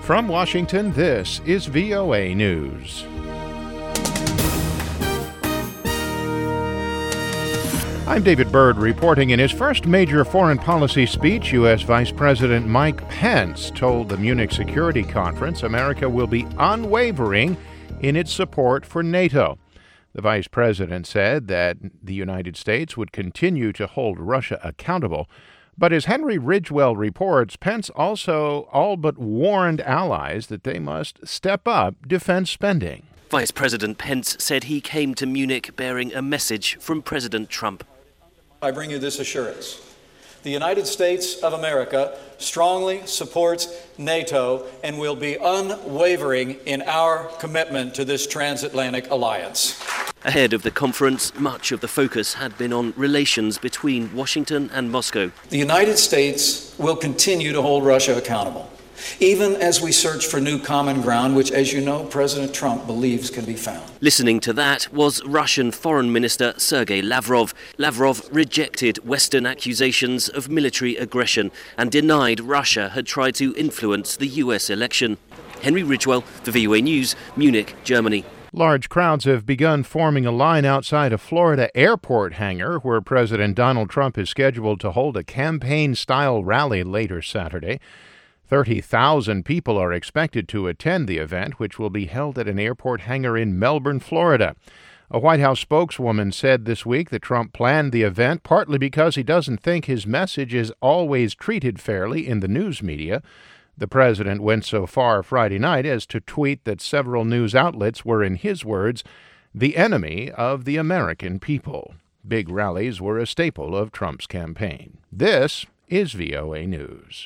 From Washington, this is VOA News. I'm David Byrd reporting. In his first major foreign policy speech, U.S. Vice President Mike Pence told the Munich Security Conference America will be unwavering in its support for NATO. The vice president said that the United States would continue to hold Russia accountable. But as Henry Ridgwell reports, Pence also all but warned allies that they must step up defense spending. Vice President Pence said he came to Munich bearing a message from President Trump. I bring you this assurance. The United States of America strongly supports NATO and will be unwavering in our commitment to this transatlantic alliance. Ahead of the conference, much of the focus had been on relations between Washington and Moscow. The United States will continue to hold Russia accountable, even as we search for new common ground, which, as you know, President Trump believes can be found. Listening to that was Russian Foreign Minister Sergei Lavrov. Lavrov rejected Western accusations of military aggression and denied Russia had tried to influence the US election. Henry Ridgwell for VOA News, Munich, Germany. Large crowds have begun forming a line outside a Florida airport hangar where President Donald Trump is scheduled to hold a campaign-style rally later Saturday. 30,000 people are expected to attend the event, which will be held at an airport hangar in Melbourne, Florida. A White House spokeswoman said this week that Trump planned the event partly because he doesn't think his message is always treated fairly in the news media. The president went so far Friday night as to tweet that several news outlets were, in his words, the enemy of the American people. Big rallies were a staple of Trump's campaign. This is VOA News.